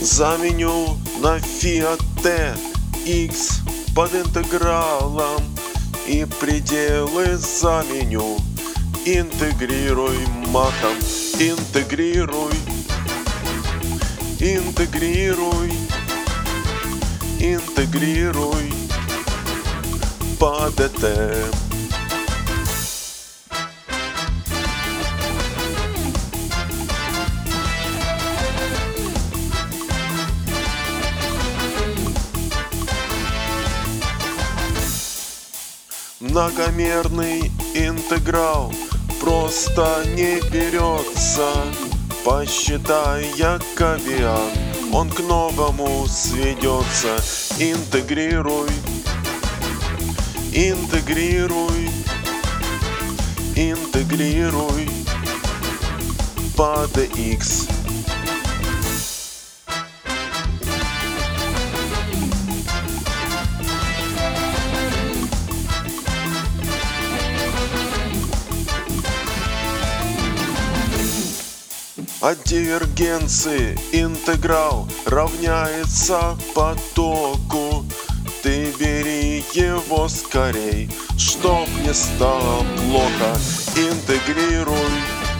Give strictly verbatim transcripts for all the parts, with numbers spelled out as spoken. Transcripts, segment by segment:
Заменю на Fiat T X под интегралом и пределы заменю. Интегрируй матом, интегрируй, интегрируй, интегрируй по ДТ. Многомерный интеграл просто не берется. Посчитай Яковиан, он к новому сведется. Интегрируй, интегрируй, интегрируй по dx. От дивергенции интеграл равняется потоку. Ты бери его скорей, чтоб не стало плохо. Интегрируй,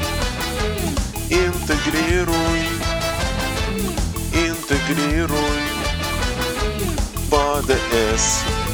интегрируй, интегрируй по ДС.